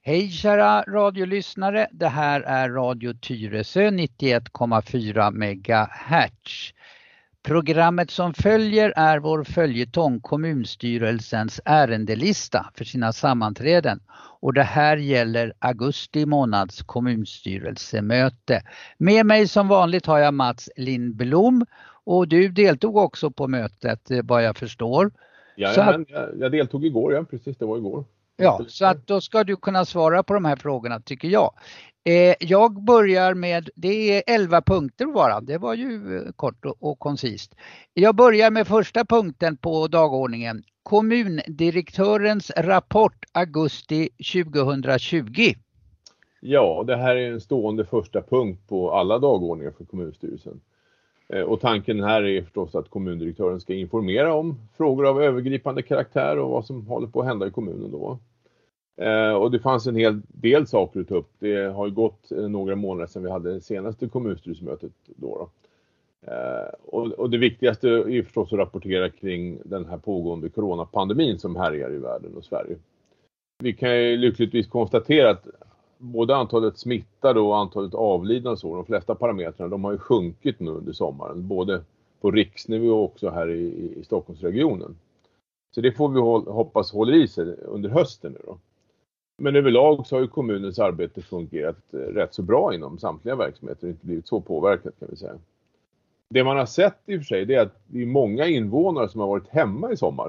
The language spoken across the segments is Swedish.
Hej kära radiolyssnare, det här är Radio Tyresö 91,4 MHz. Programmet som följer är vår följetong kommunstyrelsens ärendelista för sina sammanträden. Och det här gäller augusti månads kommunstyrelsemöte. Med mig som vanligt har jag Mats Lindblom och du deltog också på mötet vad jag förstår. Ja, jag deltog igår, ja precis, det var igår. Ja, så att då ska du kunna svara på de här frågorna tycker jag. Jag börjar med, det är 11 punkter bara, det var ju kort och koncist. Jag börjar med första punkten på dagordningen. Kommundirektörens rapport augusti 2020. Ja, det här är en stående första punkt på alla dagordningar för kommunstyrelsen. Och tanken här är förstås att kommundirektören ska informera om frågor av övergripande karaktär och vad som håller på att hända i kommunen då. Och det fanns en hel del saker att ta upp. Det har ju gått några månader sedan vi hade det senaste kommunstyrelsemötet då. Och det viktigaste är förstås att rapportera kring den här pågående coronapandemin som härjar i världen och Sverige. Vi kan ju lyckligtvis konstatera att både antalet smittade och antalet avlidna och så, de flesta parametrarna, de har ju sjunkit nu under sommaren. Både på riksnivå och också här i Stockholmsregionen. Så det får vi hoppas håller i sig under hösten nu då. Men överlag så har ju kommunens arbete fungerat rätt så bra inom samtliga verksamheter och inte blivit så påverkat kan vi säga. Det man har sett i och för sig det är att det är många invånare som har varit hemma i sommar.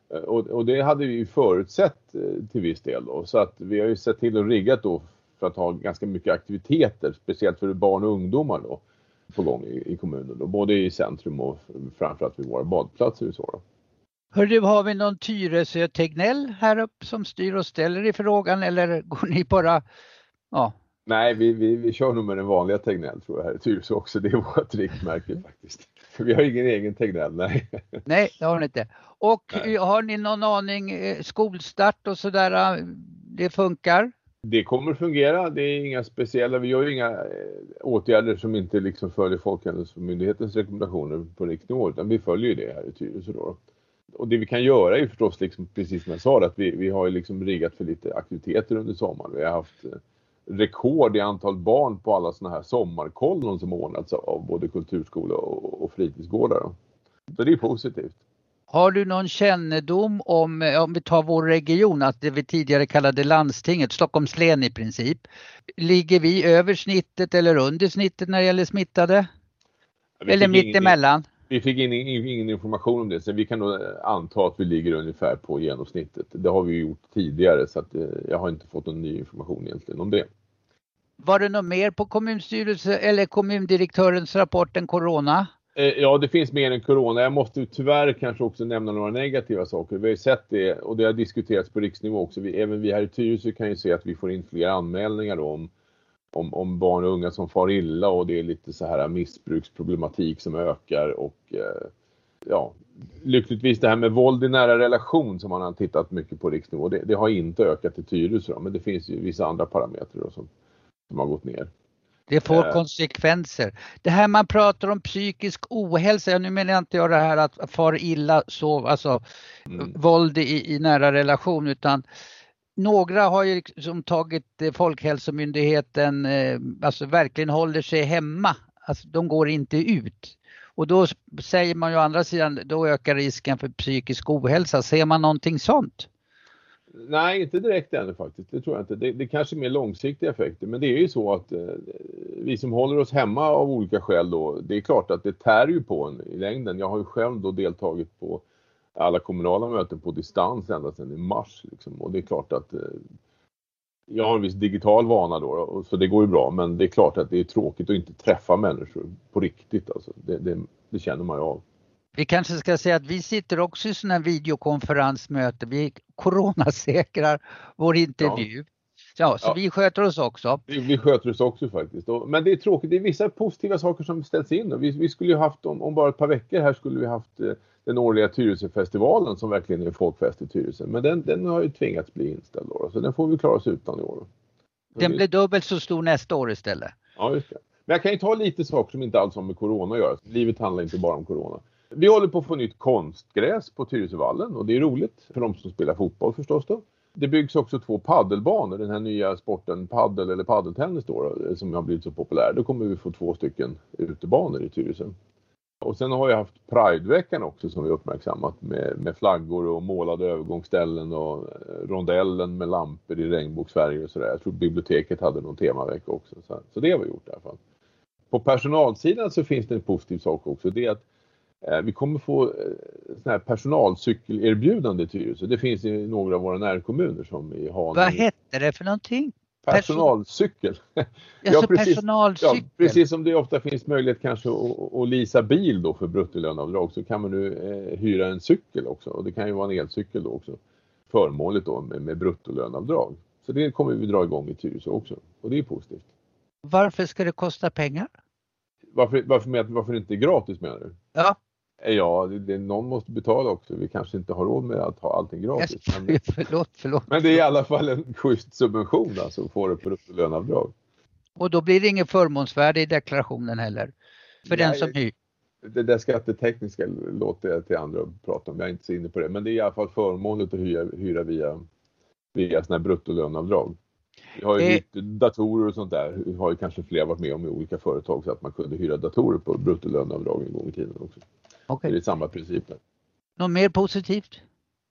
Och det hade vi ju förutsett till viss del då. Så att vi har ju sett till och riggat då för att ha ganska mycket aktiviteter, speciellt för barn och ungdomar då, på gång i kommunen då. Både i centrum och framförallt vid våra badplatser och så då. Hörru, har vi någon Tyresö Tegnell här uppe som styr och ställer i frågan eller går ni bara, ja? Nej, vi kör nog med den vanliga Tegnell tror jag här i Tyresö också. Det är vårt riktmärke faktiskt. Vi har ingen egen Tegnell, nej. Nej, det har ni inte. Och nej. Har ni någon aning, skolstart och sådär, det funkar? Det kommer fungera, det är inga speciella, vi gör ju inga åtgärder som inte liksom följer Folkhälsomyndighetens rekommendationer på riksnivå, utan vi följer ju det här i Tyresö då. Och det vi kan göra är förstås liksom, precis som jag sa, att vi har ju liksom riggat för lite aktiviteter under sommaren. Vi har haft rekord i antal barn på alla såna här sommarkollon som ordnats av både kulturskola och fritidsgårdar. Så det är positivt. Har du någon kännedom om vi tar vår region, att det vi tidigare kallade landstinget, Stockholms län i princip. Ligger vi över snittet eller under snittet när det gäller smittade? Eller mitt emellan? Vi fick ingen information om det, så vi kan nog anta att vi ligger ungefär på genomsnittet. Det har vi gjort tidigare så att jag har inte fått någon ny information egentligen om det. Var det något mer på kommunstyrelse eller kommundirektörens rapport än corona? Ja, det finns mer än corona. Jag måste tyvärr kanske också nämna några negativa saker. Vi har ju sett det och det har diskuterats på riksnivå också. Även vi här i Tyresö kan ju se att vi får in fler anmälningar då om barn och unga som far illa och det är lite så här missbruksproblematik som ökar och ja, lyckligtvis det här med våld i nära relation som man har tittat mycket på riksnivå, det har inte ökat i Tyresö då, men det finns ju vissa andra parametrar då som har gått ner. Det får konsekvenser. Det här man pratar om psykisk ohälsa, nu menar jag inte det här att far illa så, alltså våld i nära relation, utan några har ju liksom tagit Folkhälsomyndigheten, alltså verkligen håller sig hemma. Alltså de går inte ut. Och då säger man ju å andra sidan, då ökar risken för psykisk ohälsa. Ser man någonting sånt? Nej, inte direkt ännu faktiskt. Det tror jag inte. Det kanske är mer långsiktiga effekter. Men det är ju så att vi som håller oss hemma av olika skäl då, det är klart att det tär ju på en i längden. Jag har ju själv då deltagit på alla kommunala möten på distans ända sedan i mars. Liksom. Och det är klart att jag har en viss digital vana då, så det går ju bra. Men det är klart att det är tråkigt att inte träffa människor på riktigt. Alltså. Det känner man ju av. Vi kanske ska säga att vi sitter också i sådana här videokonferensmöten. Vi coronasäkrar vår intervju. Ja, så vi sköter oss också. Vi sköter oss också faktiskt. Men det är tråkigt. Det är vissa positiva saker som ställs in. Vi skulle ju haft, om bara ett par veckor här skulle vi haft den årliga Tyresöfestivalen som verkligen är folkfest i Tyresö. Men den har ju tvingats bli inställd då. Så den får vi klara oss utan i år. Den blir dubbelt så stor nästa år istället. Ja, just det. Men jag kan ju ta lite saker som inte alls har med corona att göra. Livet handlar inte bara om corona. Vi håller på att få nytt konstgräs på Tyresövallen och det är roligt för de som spelar fotboll förstås då. Det byggs också 2 paddelbanor, den här nya sporten paddel eller paddeltennis då, som har blivit så populär. Då kommer vi få 2 stycken utebanor i Tyresö. Och sen har jag haft Prideveckan också som vi uppmärksammat med flaggor och målade övergångsställen och rondellen med lampor i regnbågsfärger och sådär. Jag tror biblioteket hade någon temavecka också. Så det har vi gjort i alla fall. På personalsidan så finns det en positiv sak också. Det är att vi kommer få sån här personalcykelerbjudande i Tyresö. Det finns i några av våra närkommuner som i Haninge. Vad hette det för någonting? Personalcykel. Ja, personalcykel. Ja, precis som det ofta finns möjlighet kanske att leasa bil då för bruttolöneavdrag, så kan man nu hyra en cykel också. Och det kan ju vara en elcykel då också. Förmånligt då med bruttolöneavdrag. Så det kommer vi dra igång i Tyresö också. Och det är positivt. Varför ska det kosta pengar? Varför det inte är gratis menar du? Ja. Ja, någon måste betala också. Vi kanske inte har råd med att ha allting gratis. Förlåt. Men det är i alla fall en schysst subvention alltså, att få det på löneavdrag. Och då blir det ingen förmånsvärde i deklarationen heller? För den som hyr? Det där skattetekniska låter jag till andra prata om. Jag är inte så inne på det. Men det är i alla fall förmånligt att hyra via sådana här bruttolöneavdrag. Vi har ju datorer och sånt där. Vi har ju kanske fler varit med om i olika företag så att man kunde hyra datorer på bruttolöneavdrag en gång i tiden också. Okay. Det är samma principer. Något mer positivt?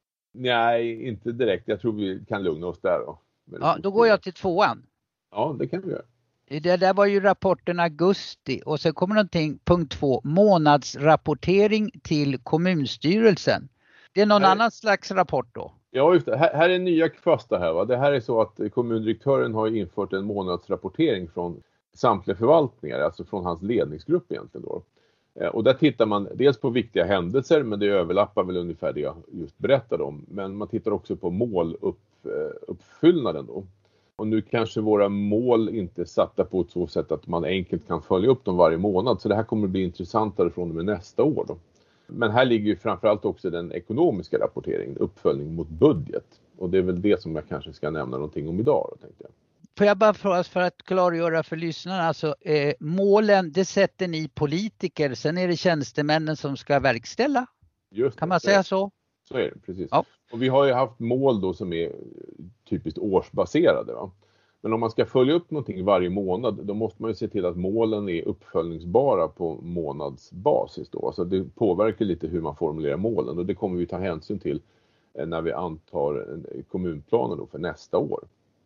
Nej, inte direkt. Jag tror vi kan lugna oss där då. Ja, då går jag till 2:an. Ja, det kan vi göra. Det där var ju rapporten augusti och sen kommer någonting, punkt 2, månadsrapportering till kommunstyrelsen. Det är någon annan slags rapport då? Ja, just det. Här är nya fasta här va. Det här är så att kommundirektören har infört en månadsrapportering från samtliga förvaltningar, alltså från hans ledningsgrupp egentligen då. Och där tittar man dels på viktiga händelser, men det överlappar väl ungefär det jag just berättade om. Men man tittar också på måluppfyllnaden då. Och nu kanske våra mål inte är satta på ett så sätt att man enkelt kan följa upp dem varje månad. Så det här kommer att bli intressantare från och med nästa år då. Men här ligger ju framförallt också den ekonomiska rapporteringen, uppföljning mot budget. Och det är väl det som jag kanske ska nämna någonting om idag då, tänkte jag. Får jag bara fråga för att klargöra för lyssnarna, alltså målen det sätter ni politiker, sen är det tjänstemännen som ska verkställa? Just det, kan man säga så? Så är det, precis. Ja. Och vi har ju haft mål då som är typiskt årsbaserade va. Men om man ska följa upp någonting varje månad, då måste man ju se till att målen är uppföljningsbara på månadsbasis då. Alltså det påverkar lite hur man formulerar målen och det kommer vi ta hänsyn till när vi antar kommunplanen då för nästa år.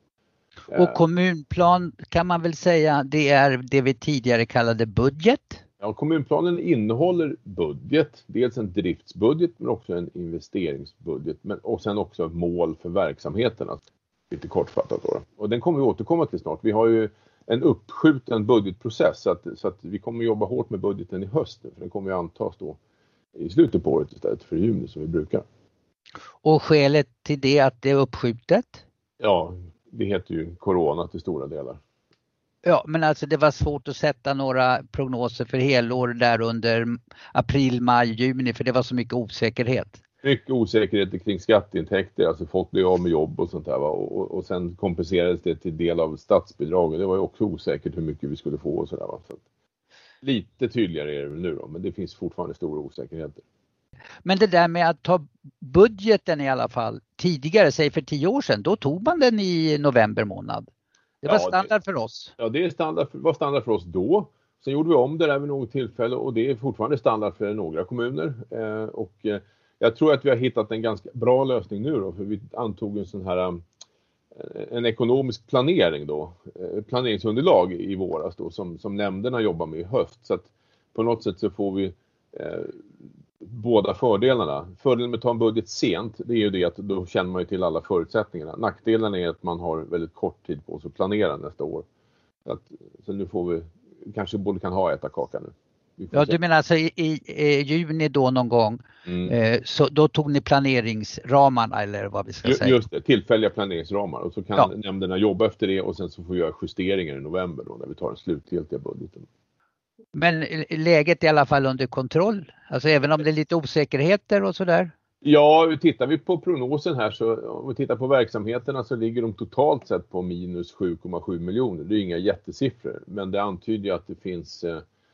Och kommunplan kan man väl säga, det är det vi tidigare kallade budget? Ja, kommunplanen innehåller budget, dels en driftsbudget men också en investeringsbudget och sen också ett mål för verksamheterna. Lite kortfattat då. Och den kommer vi återkomma till snart. Vi har ju en uppskjuten budgetprocess så att vi kommer jobba hårt med budgeten i höst nu, för den kommer ju antas då i slutet på året istället för juni som vi brukar. Och skälet till det att det är uppskjutet? Ja, det heter ju corona till stora delar. Ja, men alltså det var svårt att sätta några prognoser för helår där under april, maj, juni för det var så mycket osäkerhet. Mycket osäkerhet kring skatteintäkter, alltså folk blev av med jobb och sånt där va? Och sen kompenserades det till del av statsbidrag och det var ju också osäkert hur mycket vi skulle få och sådär va. Så lite tydligare är det nu då, men det finns fortfarande stora osäkerheter. Men det där med att ta budgeten i alla fall tidigare, säg för 10 år sedan, då tog man den i november månad. Det var standard för oss. Ja, det var standard för oss då. Sen gjorde vi om det där vid något tillfälle och det är fortfarande standard för några kommuner. Jag tror att vi har hittat en ganska bra lösning nu då, för vi antog en sån här en ekonomisk planering då, planeringsunderlag i våras då som nämnderna jobbar med i höst. Så att på något sätt så får vi båda fördelarna. Fördelen med att ta en budget sent, det är ju det att då känner man ju till alla förutsättningarna. Nackdelen är att man har väldigt kort tid på sig att planera nästa år. Så nu får vi, kanske både kan ha äta kaka nu. Ja, du menar alltså i juni då någon gång, så då tog ni planeringsramarna eller vad vi ska säga? Just det, tillfälliga planeringsramar och så kan nämnderna jobba efter det och sen så får vi göra justeringar i november då när vi tar den slutgiltiga budgeten. Men läget är i alla fall under kontroll, alltså även om det är lite osäkerheter och sådär? Ja, tittar vi på prognosen här så om vi tittar på verksamheterna så ligger de totalt sett på minus 7,7 miljoner. Det är inga jättesiffror men det antyder ju att det finns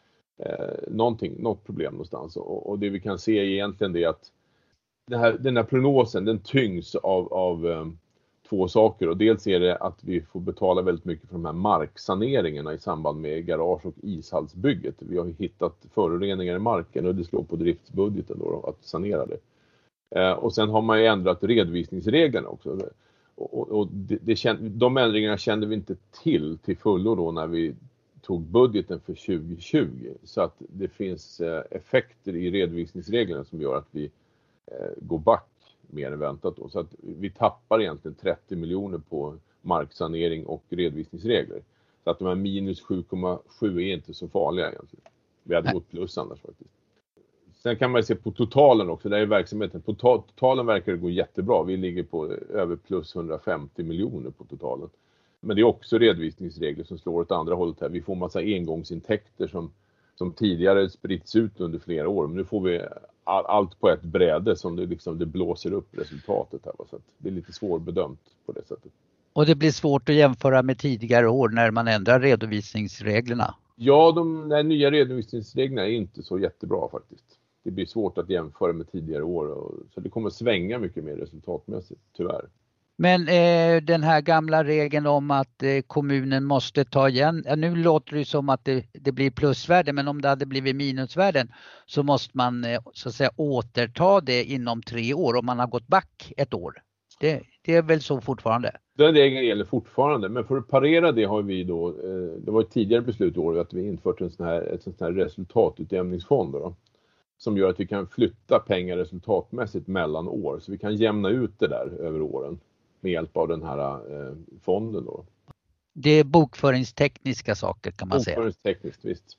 något problem någonstans och det vi kan se egentligen är att den här prognosen den tyngs av två saker. Och dels är det att vi får betala väldigt mycket för de här marksaneringarna i samband med garage- och ishallsbygget. Vi har hittat föroreningar i marken och det slår på driftsbudgeten då att sanera det. Och sen har man ju ändrat redovisningsreglerna också. Och de ändringarna kände vi inte till fullo då när vi tog budgeten för 2020. Så att det finns effekter i redovisningsreglerna som gör att vi går back mer än väntat då. Så att vi tappar egentligen 30 miljoner på marksanering och redovisningsregler. Så att de här minus 7,7 är inte så farliga egentligen. Vi hade gått plus annars faktiskt. Sen kan man se på totalen också, där är verksamheten. På totalen verkar det gå jättebra. Vi ligger på över plus 150 miljoner på totalen. Men det är också redovisningsregler som slår åt andra hållet här. Vi får massa engångsintäkter som tidigare spritts ut under flera år. Men nu får vi allt på ett bräde som det blåser upp resultatet här. Så att det är lite svårbedömt på det sättet. Och det blir svårt att jämföra med tidigare år när man ändrar redovisningsreglerna. Ja, de nya redovisningsreglerna är inte så jättebra faktiskt. Det blir svårt att jämföra med tidigare år. Så det kommer svänga mycket mer resultatmässigt, tyvärr. Men den här gamla regeln om att kommunen måste ta igen, nu låter det som att det blir plusvärde, men om det hade blivit minusvärden så måste man så att säga återta det inom 3 år om man har gått back ett år. Det är väl så fortfarande? Den regeln gäller fortfarande, men för att parera det har vi då, det var ett tidigare beslut i år att vi infört ett sån här resultatutjämningsfond då, som gör att vi kan flytta pengar resultatmässigt mellan år, så vi kan jämna ut det där över åren med hjälp av den här fonden då. Det är bokföringstekniska saker kan man säga. Bokföringstekniskt, visst.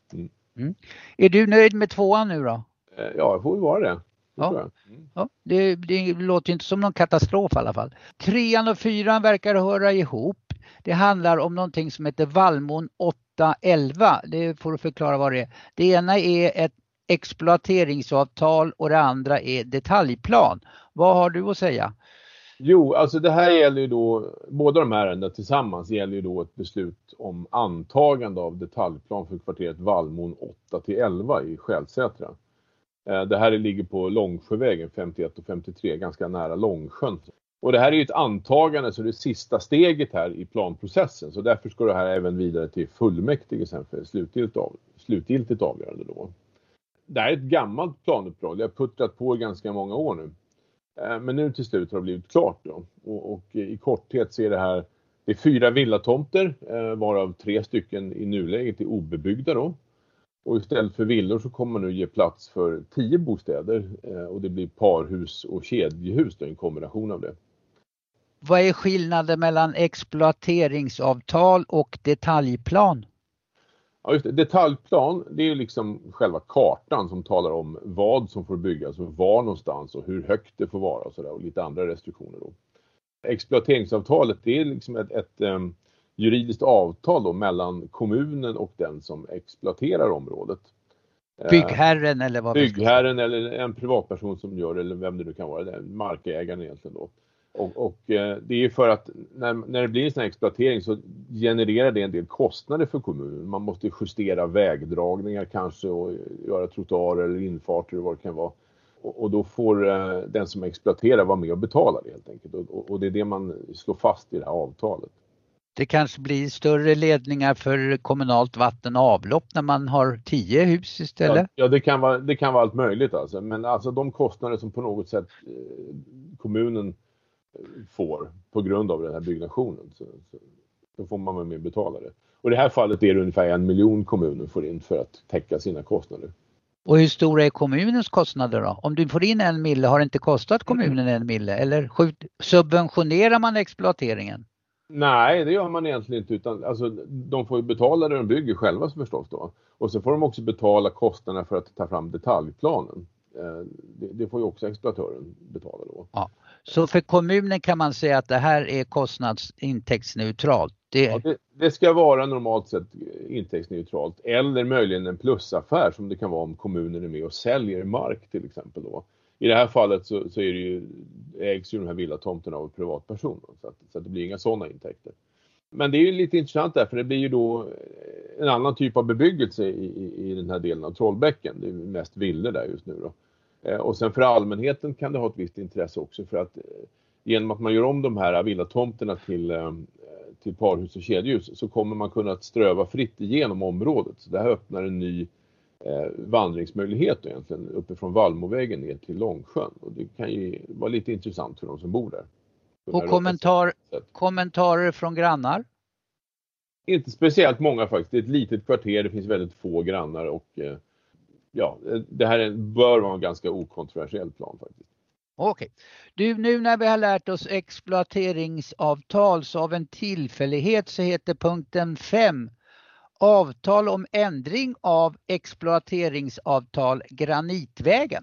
Är du nöjd med 2:an nu då? Ja, jag får vara det. Ja, det låter inte som någon katastrof i alla fall. 3:an och 4:an verkar höra ihop. Det handlar om någonting som heter Vallmon 811. Det får du förklara vad det är. Det ena är ett exploateringsavtal och det andra är detaljplan. Vad har du att säga? Jo, alltså det här gäller ju då, båda de här ärendena tillsammans gäller ju då ett beslut om antagande av detaljplan för kvarteret Vallmon 8-11 i Skälsätra. Det här ligger på Långsjövägen 51 och 53, ganska nära Långsjön. Och det här är ju ett antagande, så det är sista steget här i planprocessen. Så därför ska det här även vidare till fullmäktige sen för slutgiltigt avgörande då. Det här är ett gammalt planuppdrag, det har puttrat på ganska många år nu. Men nu till slut har det blivit klart då. Och i korthet så är det är 4 villatomter, varav 3 stycken i nuläget är obebyggda då. Och istället för villor så kommer man nu ge plats för 10 bostäder och det blir parhus och kedjehus då, en kombination av det. Vad är skillnaden mellan exploateringsavtal och detaljplan? Ja, just det. Detaljplan, det är ju liksom själva kartan som talar om vad som får byggas och var någonstans och hur högt det får vara och sådär, och lite andra restriktioner då. Exploateringsavtalet, det är liksom ett juridiskt avtal då mellan kommunen och den som exploaterar området. Byggherren eller vad? Byggherren eller en privatperson som gör det, eller vem det nu kan vara, det markägaren egentligen då. Och det är ju för att när det blir en sån här exploatering så genererar det en del kostnader för kommunen. Man måste justera vägdragningar kanske och göra trottoarer eller infarter eller vad det kan vara. Och då får den som exploaterar vara med och betala det helt enkelt. Och det är det man slår fast i det här avtalet. Det kanske blir större ledningar för kommunalt vatten och avlopp när man har 10 hus istället? Ja, det kan vara allt möjligt alltså. Men alltså de kostnader som på något sätt kommunen får på grund av den här byggnationen så får man med betala det. Och i det här fallet är det ungefär 1 miljon kommunen får in för att täcka sina kostnader. Och hur stora är kommunens kostnader då? Om du får in 1 mille, har det inte kostat kommunen 1 mille? Eller subventionerar man exploateringen? Nej, det gör man egentligen inte, utan alltså, de får ju betala det de bygger själva förstås då. Och så får de också betala kostnaderna för att ta fram detaljplanen. Det får ju också exploatören betala då. Ja. Så för kommunen kan man säga att det här är kostnadsintäktsneutralt? Det ska vara normalt sett intäktsneutralt, eller möjligen en plusaffär som det kan vara om kommunen är med och säljer mark till exempel då. I det här fallet så är det ju, ägs ju de här villatomterna av privatpersoner, så att det blir inga sådana intäkter. Men det är ju lite intressant där, för det blir ju då en annan typ av bebyggelse i den här delen av Trollbäcken. Det är mest villor där just nu då. Och sen för allmänheten kan det ha ett visst intresse också, för att genom att man gör om de här villatomterna till parhus och kedjehus så kommer man kunna ströva fritt igenom området. Så det här öppnar en ny vandringsmöjlighet egentligen uppifrån Vallmovägen ner till Långsjön. Och det kan ju vara lite intressant för de som bor där. Och kommentarer från grannar? Inte speciellt många faktiskt. Det är ett litet kvarter, det finns väldigt få grannar och ja, det här bör vara en ganska okontroversiell plan faktiskt. Okej. Du, nu när vi har lärt oss exploateringsavtal så av en tillfällighet så heter punkten 5 avtal om ändring av exploateringsavtal Granitvägen.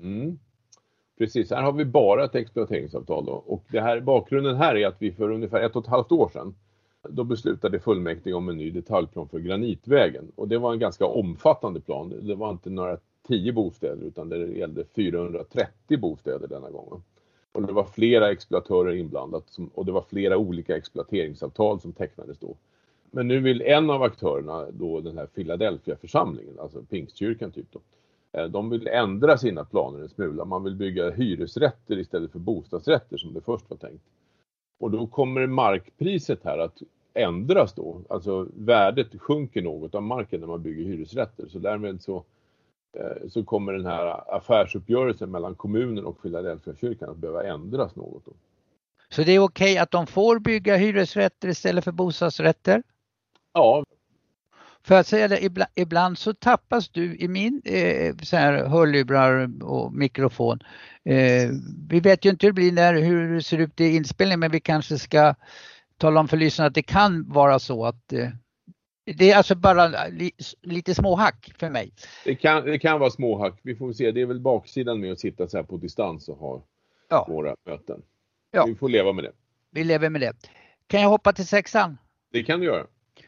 Precis, här har vi bara ett exploateringsavtal då. Och bakgrunden här är att vi för ungefär 1,5 år sedan då beslutade fullmäktige om en ny detaljplan för Granitvägen. Och det var en ganska omfattande plan. Det var inte några 10 bostäder utan det gällde 430 bostäder denna gången. Och det var flera exploatörer inblandat och det var flera olika exploateringsavtal som tecknades då. Men nu vill en av aktörerna, då den här Philadelphia-församlingen, alltså Pingstkyrkan typ då, de vill ändra sina planer en smula. Man vill bygga hyresrätter istället för bostadsrätter som det först var tänkt. Och då kommer markpriset här att ändras då. Alltså värdet sjunker något av marken när man bygger hyresrätter. Så därmed så kommer den här affärsuppgörelsen mellan kommunen och Philadelphia-kyrkan att behöva ändras något då. Så det är okej att de får bygga hyresrätter istället för bostadsrätter? Ja. För att säga det, ibland så tappas du i min så här hörlurar och mikrofon. Vi vet ju inte hur det ser ut i inspelningen, men vi kanske ska tala om för lyssnarna att det kan vara så att det är alltså bara lite småhack för mig. Det kan vara småhack. Vi får se, det är väl baksidan med att sitta så här på distans och ha våra möten. Ja. Vi får leva med det. Vi lever med det. Kan jag hoppa till 6:an? Det kan du göra.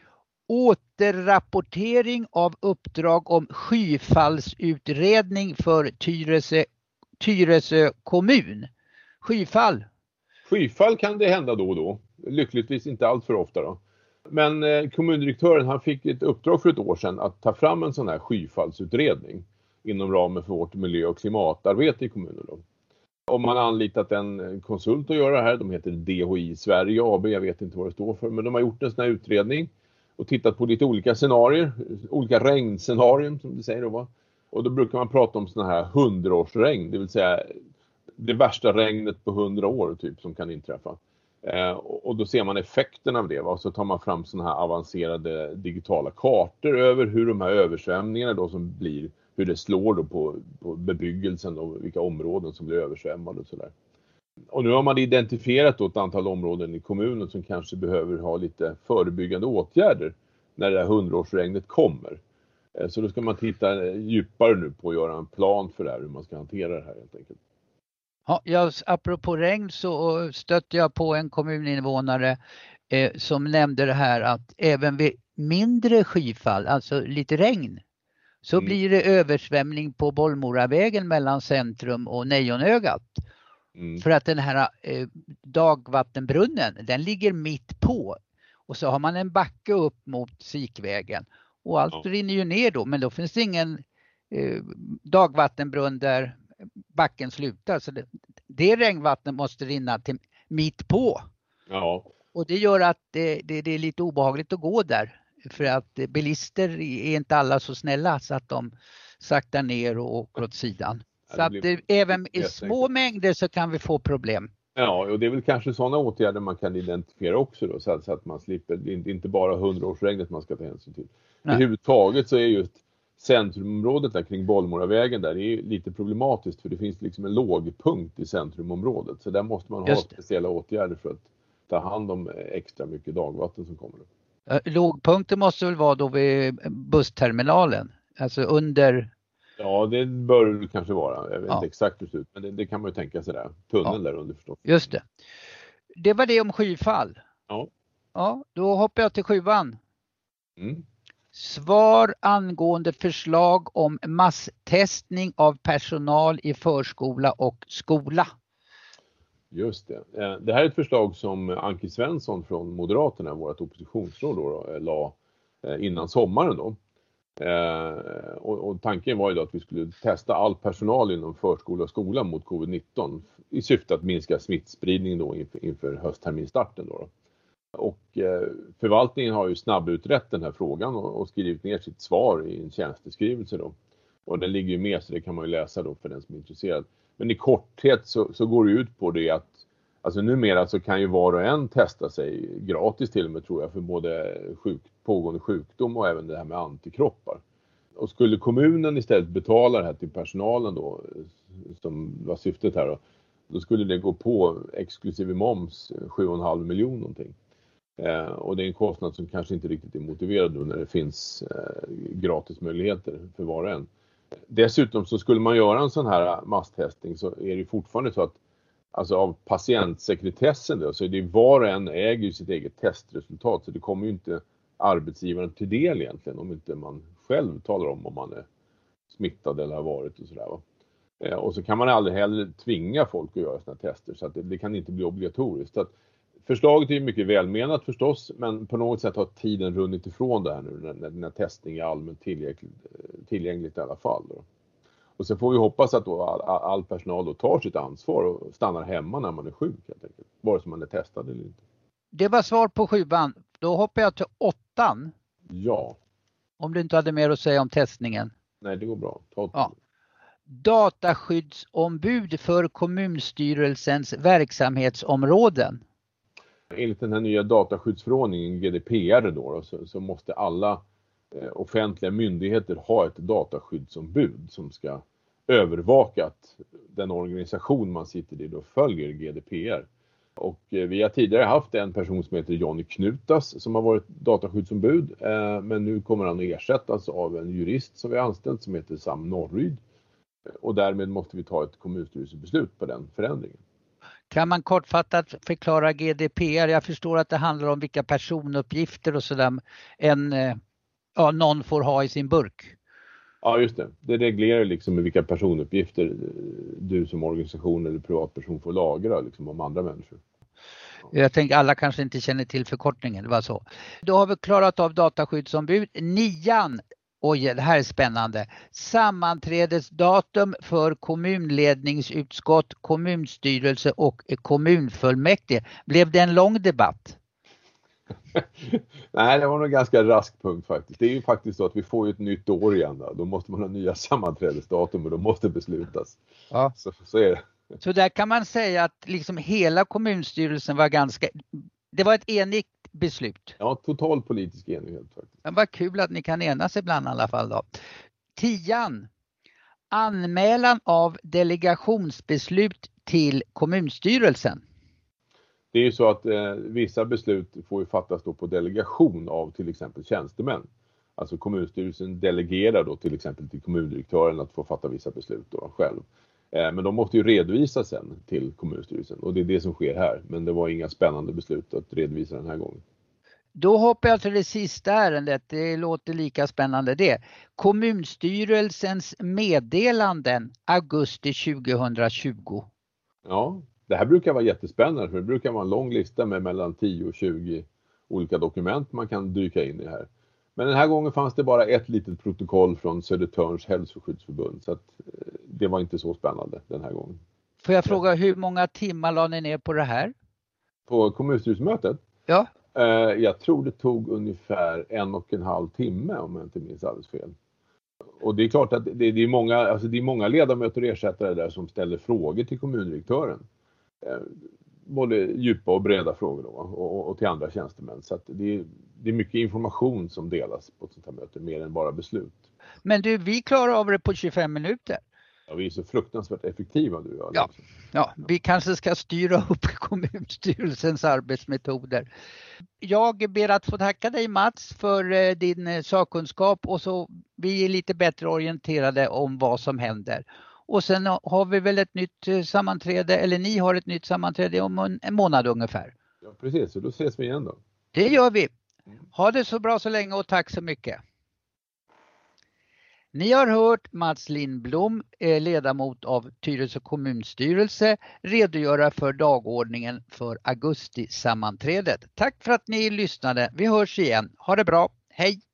Återrapportering av uppdrag om skyfallsutredning för Tyresö kommun. Skyfall. Skyfall kan det hända då och då. Lyckligtvis inte allt för ofta då. Men kommundirektören han fick ett uppdrag för ett år sedan att ta fram en sån här skyfallsutredning inom ramen för vårt miljö- och klimatarbete i kommunen då. Och man har anlitat en konsult att göra det här. De heter DHI Sverige AB. Jag vet inte vad det står för. Men de har gjort en sån här utredning. Och tittat på lite olika scenarier. Olika regnscenarier som det säger då va. Och då brukar man prata om såna här 100-årsregn. Det vill säga det värsta regnet på 100 år typ som kan inträffa. Och då ser man effekten av det va. Och så tar man fram såna här avancerade digitala kartor över hur de här översvämningarna då som blir. Hur det slår då på bebyggelsen och vilka områden som blir översvämmade och sådär. Och nu har man identifierat då ett antal områden i kommunen som kanske behöver ha lite förebyggande åtgärder när det här 100-årsregnet kommer. Så då ska man titta djupare nu på att göra en plan för det här, hur man ska hantera det här helt enkelt. Ja, apropå regn så stötte jag på en kommuninvånare som nämnde det här att även vid mindre skyfall, alltså lite regn, så blir det översvämning på Bollmoravägen mellan centrum och Nejonögat. För att den här dagvattenbrunnen, den ligger mitt på. Och så har man en backe upp mot Sikvägen. Och allt rinner ju ner då. Men då finns det ingen dagvattenbrunn där backen slutar. Så det regnvattnet måste rinna till mitt på. Ja. Och det gör att det är lite obehagligt att gå där. För att bilister är inte alla så snälla så att de saktar ner och åker åt sidan. Så att även i små mängder så kan vi få problem. Ja, och det är väl kanske sådana åtgärder man kan identifiera också då. Så att man slipper, inte bara 100-årsregnet man ska ta hänsyn till. Överhuvudtaget så är just centrumområdet där kring Bollmoravägen där är lite problematiskt. För det finns liksom en lågpunkt i centrumområdet. Så där måste man ha speciella åtgärder för att ta hand om extra mycket dagvatten som kommer. Lågpunkten måste väl vara då vid bussterminalen? Alltså under... Ja, det bör det kanske vara. Jag vet inte exakt hur det ser ut, men det kan man ju tänka sig där. Tunneln där under förstås. Just det. Det var det om skyfall. Ja. Ja, då hoppar jag till 7:an. Svar angående förslag om masstestning av personal i förskola och skola. Just det. Det här är ett förslag som Anki Svensson från Moderaterna, vårt oppositionsråd, la innan sommaren då. Och tanken var ju då att vi skulle testa all personal inom förskola och skola mot covid-19 i syfte att minska smittspridningen då inför höstterminstarten då. Och förvaltningen har ju snabbutrett den här frågan och skrivit ner sitt svar i en tjänsteskrivelse då. Och den ligger ju med, så det kan man ju läsa då för den som är intresserad. Men i korthet så går det ut på det att alltså numera så kan ju var och en testa sig gratis till och med, tror jag, för både pågående sjukdom och även det här med antikroppar. Och skulle kommunen istället betala det här till personalen då, som var syftet här då skulle det gå på exklusive moms 7,5 miljoner någonting. Och det är en kostnad som kanske inte riktigt är motiverad då när det finns gratis möjligheter för var och en. Dessutom så skulle man göra en sån här masstestning, så är det fortfarande så att alltså av patientsekretessen då, så är det var och en äger ju sitt eget testresultat, så det kommer ju inte arbetsgivaren till del egentligen om inte man själv talar om man är smittad eller har varit och sådär va. Och så kan man aldrig heller tvinga folk att göra sådana tester, så att det kan inte bli obligatoriskt. Så att förslaget är mycket välmenat förstås, men på något sätt har tiden runnit ifrån det här nu när testning är allmänt tillgängligt i alla fall då. Och så får vi hoppas att då all personal då tar sitt ansvar och stannar hemma när man är sjuk helt enkelt, vare sig man är testad eller inte. Det var svar på 7:an. Då hoppar jag till 8:an. Ja. Om du inte hade mer att säga om testningen. Nej, det går bra. Ja. Dataskyddsombud för kommunstyrelsens verksamhetsområden. Enligt den här nya dataskyddsförordningen GDPR då, så måste alla offentliga myndigheter ha ett dataskyddsombud som ska övervaka att den organisation man sitter i då följer GDPR. Och vi har tidigare haft en person som heter Johnny Knutas som har varit dataskyddsombud, men nu kommer han att ersättas av en jurist som vi har anställt som heter Sam Norryd. Och därmed måste vi ta ett kommunstyrelsebeslut på den förändringen. Kan man kortfattat förklara GDPR? Jag förstår att det handlar om vilka personuppgifter och sådär någon får ha i sin burk. Ja, just det. Det reglerar liksom med vilka personuppgifter du som organisation eller privatperson får lagra liksom om andra människor. Jag tänker alla kanske inte känner till förkortningen, det var så. Då har vi klarat av dataskyddsombud. 9:an, oj det här är spännande. Sammanträdesdatum för kommunledningsutskott, kommunstyrelse och kommunfullmäktige. Blev det en lång debatt? Nej, det var nog ganska rask punkt faktiskt. Det är ju faktiskt så att vi får ju ett nytt år igen då måste man ha nya sammanträdesdatum och de måste beslutas. Ja. Så är det. Så där kan man säga att liksom hela kommunstyrelsen var det var ett enigt beslut. Ja, total politisk enighet faktiskt. Men vad kul att ni kan enas ibland i alla fall då. 10:an. Anmälan av delegationsbeslut till kommunstyrelsen. Det är ju så att vissa beslut får ju fattas då på delegation av till exempel tjänstemän. Alltså kommunstyrelsen delegerar då till exempel till kommundirektören att få fatta vissa beslut då själv. Men de måste ju redovisa sen till kommunstyrelsen och det är det som sker här. Men det var inga spännande beslut att redovisa den här gången. Då hoppar jag till det sista ärendet. Det låter lika spännande det. Kommunstyrelsens meddelanden augusti 2020. Ja, det här brukar vara jättespännande för det brukar vara en lång lista med mellan 10 och 20 olika dokument man kan dyka in i här. Men den här gången fanns det bara ett litet protokoll från Södertörns hälsoskyddsförbund så att det var inte så spännande den här gången. Får jag fråga hur många timmar la ni ner på det här? På kommunstyrelsemötet? Ja. Jag tror det tog ungefär 1,5 timme om jag inte minns alldeles fel. Och det är klart att det är många ledamöter och ersättare där som ställer frågor till kommundirektören. Både djupa och breda frågor då, och till andra tjänstemän. Så att det är mycket information som delas på ett sånt här möte, mer än bara beslut. Men du, vi klarar av det på 25 minuter. Ja, vi är så fruktansvärt effektiva du gör. Ja, vi kanske ska styra upp kommunstyrelsens arbetsmetoder. Jag ber att få tacka dig Mats för din sakkunskap och så vi är lite bättre orienterade om vad som händer. Och sen har vi väl ett nytt sammanträde, eller ni har ett nytt sammanträde om en månad ungefär. Ja, precis. Så då ses vi igen då. Det gör vi. Ha det så bra så länge och tack så mycket. Ni har hört Mats Lindblom, ledamot av Tyresö kommunstyrelse, redogöra för dagordningen för augusti-sammanträdet. Tack för att ni lyssnade. Vi hörs igen. Ha det bra. Hej!